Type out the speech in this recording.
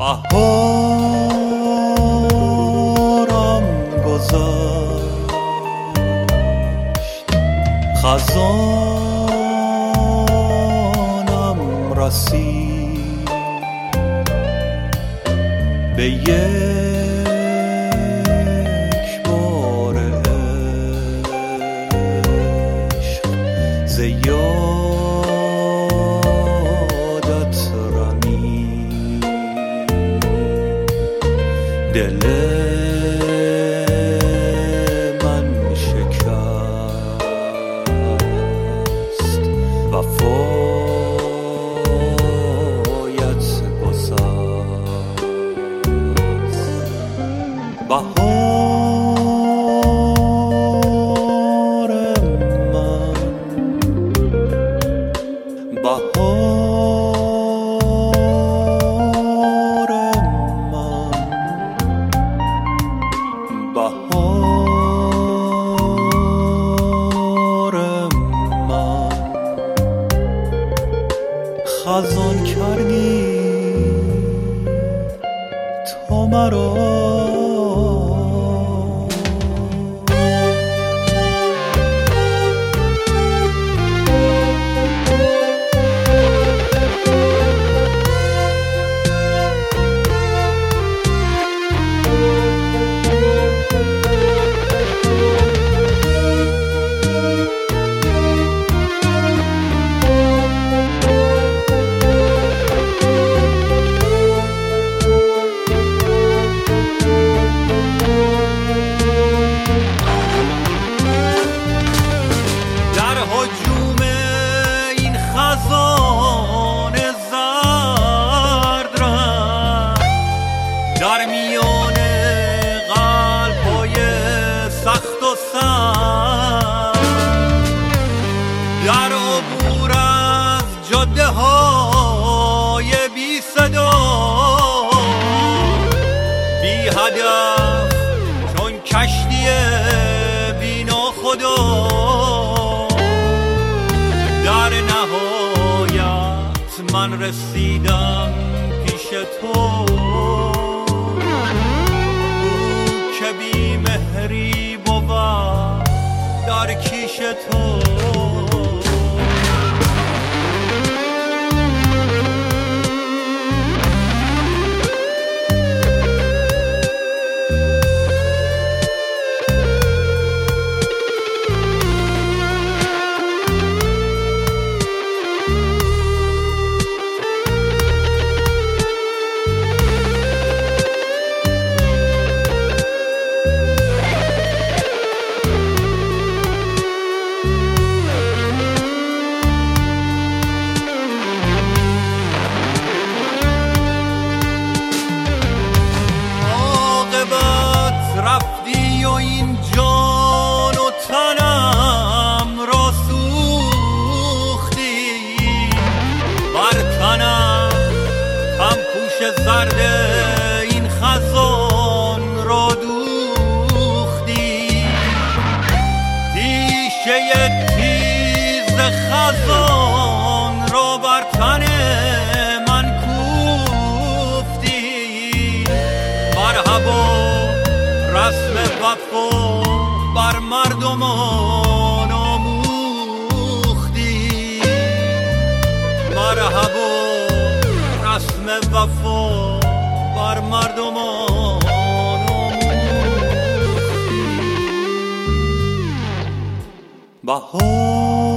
بهارم گذشت، خزانم رسید، به یک بار عشق ز یادت رمید. دل من شکست، وفایت گسست. بهار من، بهار من، بهار من، خزان کردی تو مرا. در میان قلب‌های سخت و سرد، در عبور از جاده‌های بی صدا، بی هدف چون کشتی بی ناخدا، در نهایت من رسیدم پیش تو، که بی مهری بود در کیش تو. رفتی و این جان و تنم را سوختی، بر تنم هم پوش زرد این خزان را دوختی، تیشه تیز خزان را بر تن من کوفتی. مرحبا رسم وفا بر مردمان آموختی، مرحبا رسم وفا بر مردمان آموختی.